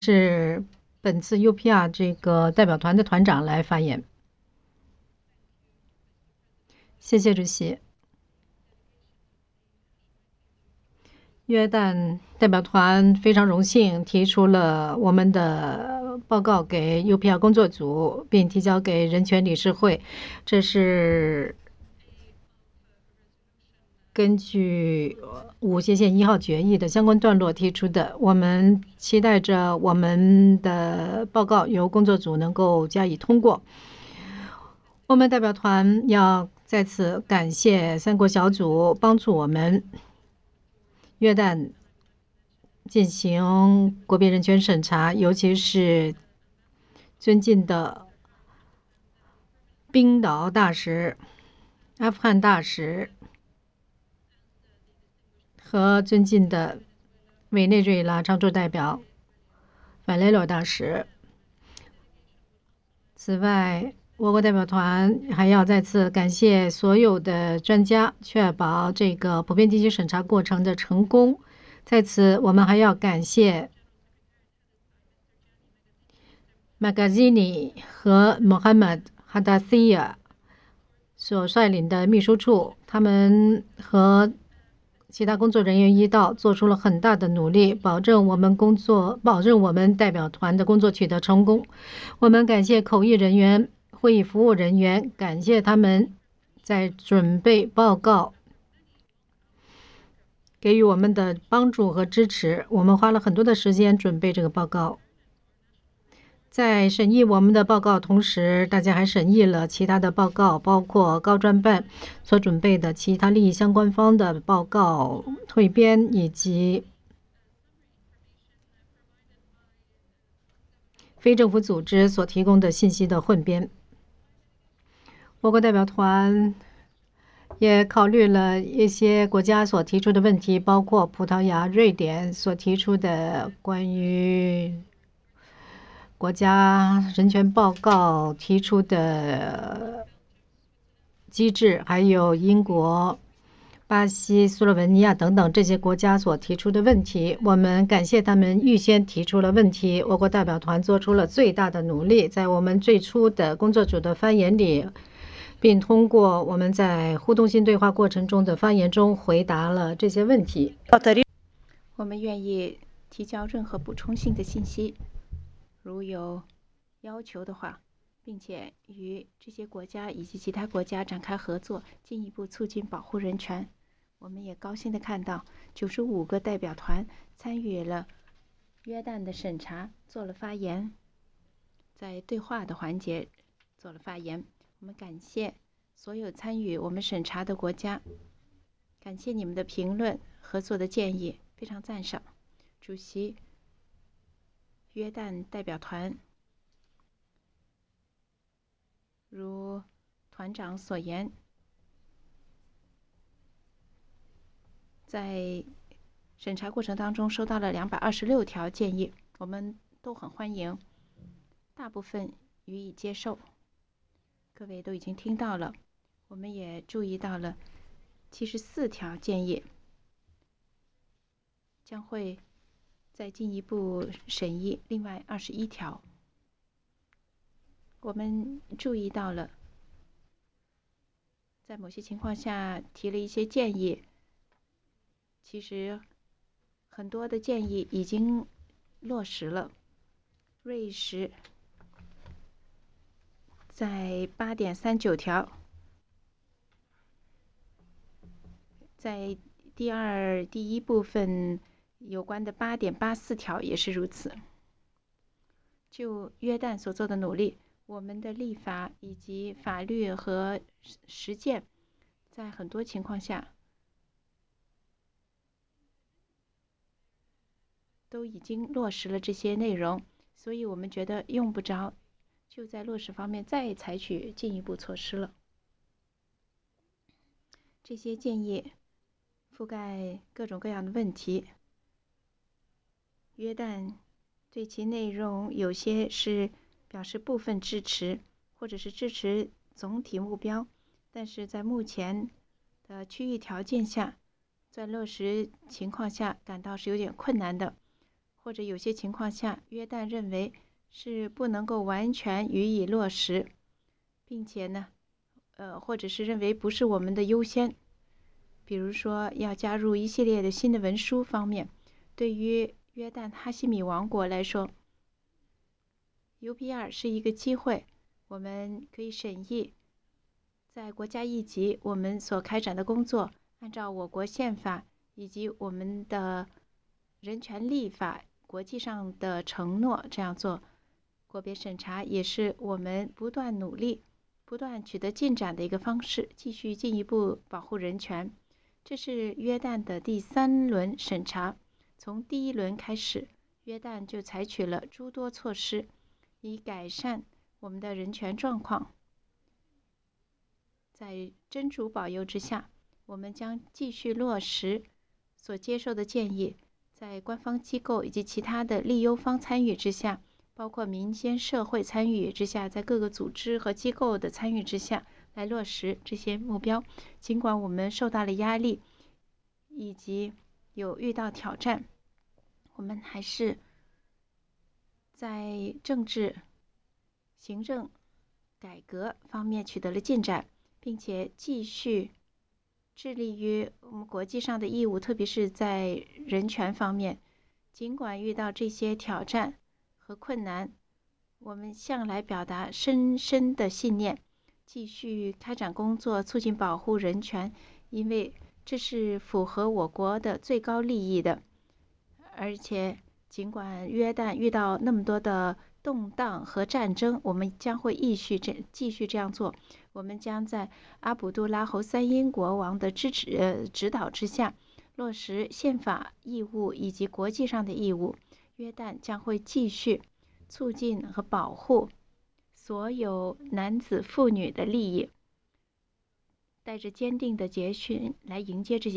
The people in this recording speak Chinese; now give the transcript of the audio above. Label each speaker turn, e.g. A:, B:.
A: 是本次 UPR 这个代表团的团长来发言。谢谢主席。约旦代表团非常荣幸提出了我们的报告给 UPR 工作组，并提交给人权理事会。这是根据5斜线1号决议的相关段落提出的。我们期待着我们的报告由工作组能够加以通过。我们代表团要再次感谢3国小组帮助我们约旦进行国别人权审查，尤其是尊敬的冰岛大使、阿富汗大使和尊敬的委内瑞拉常驻代表法雷罗大使。此外，我国代表团还要再次感谢所有的专家，确保这个普遍地区审查过程的成功。在此，我们还要感谢 Magazini 和 Mohammad Hadassia 所率领的秘书处，他们和其他工作人员一道做出了很大的努力，保证我们代表团的工作取得成功。我们感谢口译人员、会议服务人员，感谢他们在准备报告给予我们的帮助和支持。我们花了很多的时间准备这个报告。在审议我们的报告同时，大家还审议了其他的报告，包括高专办所准备的其他利益相关方的报告汇编，以及非政府组织所提供的信息的混编。我国代表团也考虑了一些国家所提出的问题，包括葡萄牙、瑞典所提出的关于国家人权报告提出的机制，还有英国、巴西、斯洛文尼亚等等这些国家所提出的问题。我们感谢他们预先提出了问题。我国代表团做出了最大的努力，在我们最初的工作组的发言里，并通过我们在互动性对话过程中的发言中回答了这些问题。
B: 我们愿意提交任何补充性的信息，如有要求的话，并且与这些国家以及其他国家展开合作，进一步促进保护人权。我们也高兴地看到95个代表团参与了约旦的审查，做了发言，在对话的环节做了发言。我们感谢所有参与我们审查的国家，感谢你们的评论、合作的建议，非常赞赏。主席，约旦代表团如团长所言，在审查过程当中收到了226条建议，我们都很欢迎，大部分予以接受。各位都已经听到了，我们也注意到了74条建议，将会再进一步审议另外21条。我们注意到了，在某些情况下提了一些建议，其实很多的建议已经落实了。瑞士在8.39条，在第一部分有关的8.84条也是如此。就约旦所做的努力，我们的立法以及法律和实践，在很多情况下都已经落实了这些内容，所以我们觉得用不着就在落实方面再采取进一步措施了。这些建议覆盖各种各样的问题，约旦对其内容有些是表示部分支持，或者是支持总体目标，但是在目前的区域条件下，在落实情况下感到是有点困难的。 或者有些情况下，约旦认为是不能够完全予以落实，并且呢，或者是认为不是我们的优先。比如说，要加入一系列的新的文书方面，对于约旦哈希米王国来说 ，UPR 是一个机会，我们可以审议在国家一级我们所开展的工作，按照我国宪法以及我们的人权立法、国际上的承诺这样做。国别审查也是我们不断努力、不断取得进展的一个方式，继续进一步保护人权。这是约旦的第3轮审查。从第1轮开始，约旦就采取了诸多措施，以改善我们的人权状况。在真主保佑之下，我们将继续落实所接受的建议，在官方机构以及其他的利优方参与之下，包括民间社会参与之下，在各个组织和机构的参与之下，来落实这些目标。尽管我们受到了压力，以及有遇到挑战，我们还是在政治、行政改革方面取得了进展，并且继续致力于我们国际上的义务，特别是在人权方面。尽管遇到这些挑战和困难，我们向来表达深深的信念，继续开展工作，促进保护人权，因为这是符合我国的最高利益的。而且尽管约旦遇到那么多的动荡和战争，我们将会继续这样做。我们将在阿卜杜拉侯赛因国王的指导之下，落实宪法义务以及国际上的义务。约旦将会继续促进和保护所有男子妇女的利益，带着坚定的决心来迎接这些